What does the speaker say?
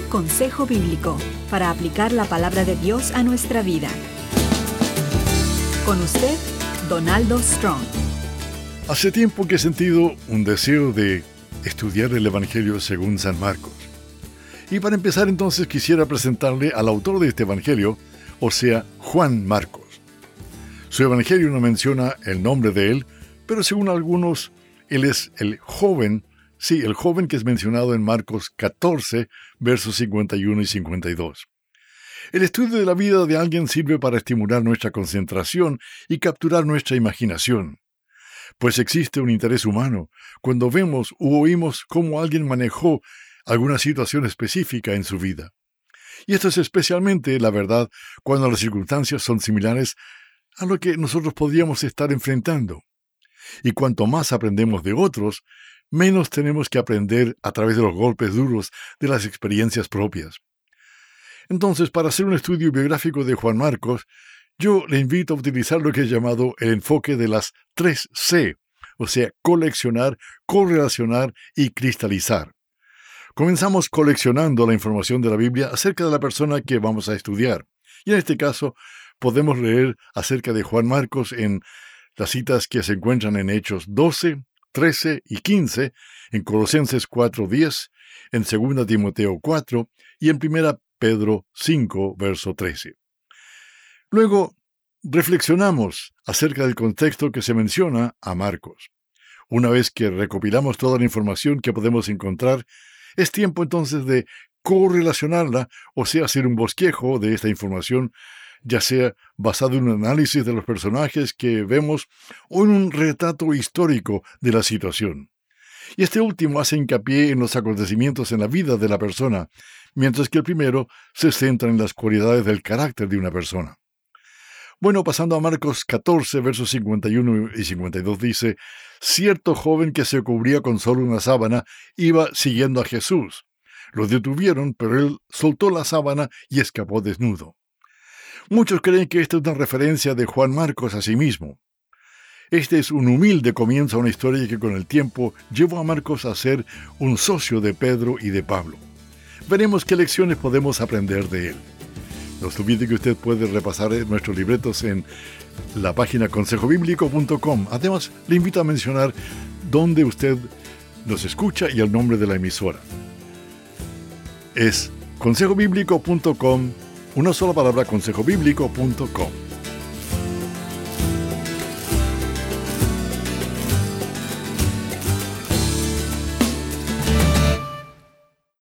Consejo Bíblico, para aplicar la palabra de Dios a nuestra vida. Con usted, Donaldo Strong. Hace tiempo que he sentido un deseo de estudiar el Evangelio según San Marcos. Y para empezar entonces quisiera presentarle al autor de este Evangelio, o sea, Juan Marcos. Su Evangelio no menciona el nombre de él, pero según algunos, él es el joven que es mencionado en Marcos 14, versos 51 y 52. El estudio de la vida de alguien sirve para estimular nuestra concentración y capturar nuestra imaginación. Pues existe un interés humano cuando vemos u oímos cómo alguien manejó alguna situación específica en su vida. Y esto es especialmente la verdad cuando las circunstancias son similares a lo que nosotros podríamos estar enfrentando. Y cuanto más aprendemos de otros, menos tenemos que aprender a través de los golpes duros de las experiencias propias. Entonces, para hacer un estudio biográfico de Juan Marcos, yo le invito a utilizar lo que es llamado el enfoque de las 3 C, o sea, coleccionar, correlacionar y cristalizar. Comenzamos coleccionando la información de la Biblia acerca de la persona que vamos a estudiar. Y en este caso, podemos leer acerca de Juan Marcos en las citas que se encuentran en Hechos 12, 13 y 15, en Colosenses 4:10, en 2 Timoteo 4 y en 1 Pedro 5, verso 13. Luego, reflexionamos acerca del contexto que se menciona a Marcos. Una vez que recopilamos toda la información que podemos encontrar, es tiempo entonces de correlacionarla, o sea, hacer un bosquejo de esta información, ya sea basado en un análisis de los personajes que vemos o en un retrato histórico de la situación. Y este último hace hincapié en los acontecimientos en la vida de la persona, mientras que el primero se centra en las cualidades del carácter de una persona. Bueno, pasando a Marcos 14, versos 51 y 52, dice: cierto joven que se cubría con solo una sábana iba siguiendo a Jesús. Lo detuvieron, pero él soltó la sábana y escapó desnudo. Muchos creen que esta es una referencia de Juan Marcos a sí mismo. Este es un humilde comienzo a una historia que con el tiempo llevó a Marcos a ser un socio de Pedro y de Pablo. Veremos qué lecciones podemos aprender de él. No se olvide que usted puede repasar nuestros libretos en la página consejobiblico.com. Además, le invito a mencionar dónde usted nos escucha y el nombre de la emisora. Es consejobiblico.com, una sola palabra, consejobiblico.com.